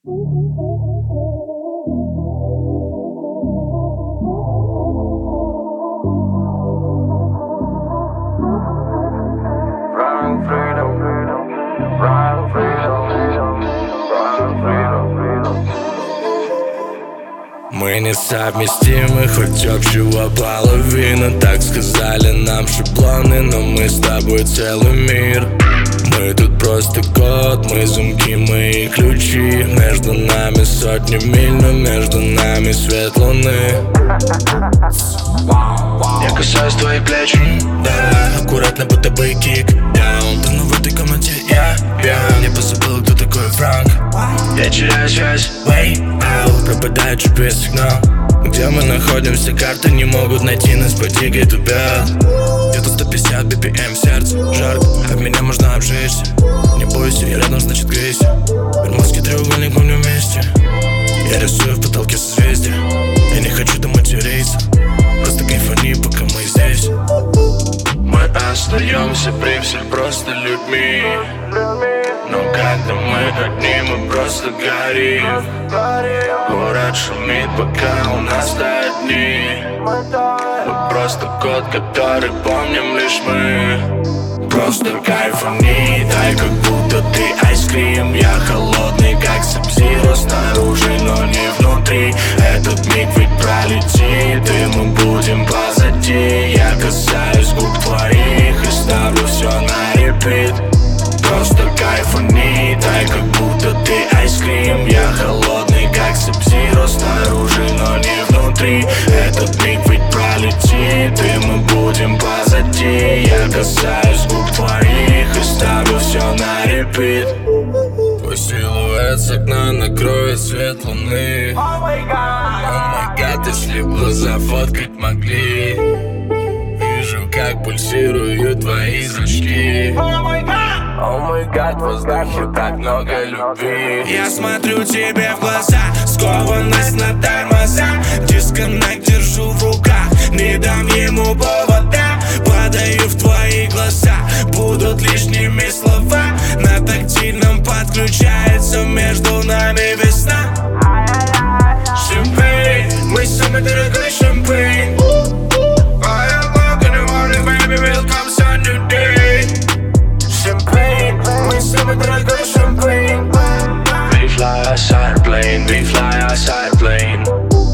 Мы несовместимы, хоть общего половина. Так сказали нам шаблоны, но мы с тобой целый мир. Мы тут просто код, мы замки, мы ключи. Между нами сотни миль, но между нами свет луны. Я касаюсь твоих плеч, давай аккуратно, будто бы кик-даун. Тону в этой комнате, я пьян. Я позабыл, кто такой Франк. Я теряю связь, way out. Пропадает GPS-сигнал. Где мы находимся, карты не могут найти нас, по дикой тупят. Где-то 150 BPM, сердце жарко, об меня можно обжечься. Не бойся, я рядом, значит грейся. Бермудский треугольник, мы вместе. Я рисую в потолке созвездия. Я не хочу доматериться, просто кайфани, пока мы здесь. Мы остаемся при всех просто людьми. Но когда мы одни, мы просто горим. Город шумит, пока у нас одни. Мы просто код, который помним лишь мы. Просто кайфани, дай, как будто ты айскрим. Я холодный, как Саб-Зиро снаружи, но не внутри. Этот миг ведь пролетит, и мы будем позади. Я касаюсь губ твоих и ставлю все на репит. Просто кайфани, дай, как будто ты айскрим. Я холодный, как Саб-Зиро снаружи, но не внутри. Этот миг ведь пролетит, и мы будем позади. Я касаюсь губ твоих и ставлю все на репит. Твой силуэт с окна накроет свет луны. О май гад, если бы зафоткать могли. Вижу, как пульсируют твои зрачки. О май гад, в воздухе так много любви. Я смотрю тебе в глаза, скованность на тормоза. Дисконнект держу в руках, не дам ему повода. Падаю в твои глаза, будут лишними слова. На тактильном подключается между нами весна. Шампейн, мы самый дорогой шампейн. We fly outside plane, we fly outside plane.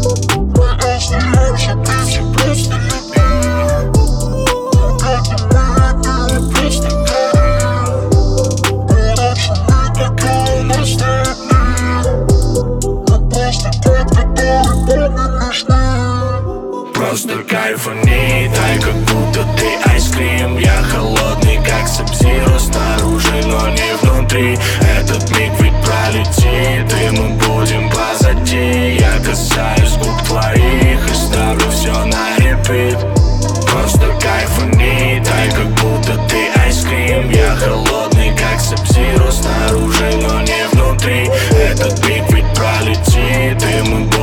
Просто кайфани, дай, как будто ты айскрим. Я холодный, как Саб-Зиро снаружи, но не внутри. Этот миг ведь пролетит, и мы будем позади. Я касаюсь губ твоих и ставлю все на репит. Просто кайфани, дай, как будто ты айскрим. Я холодный, как Саб-Зиро снаружи, но не внутри. Этот миг ведь пролетит, и мы будем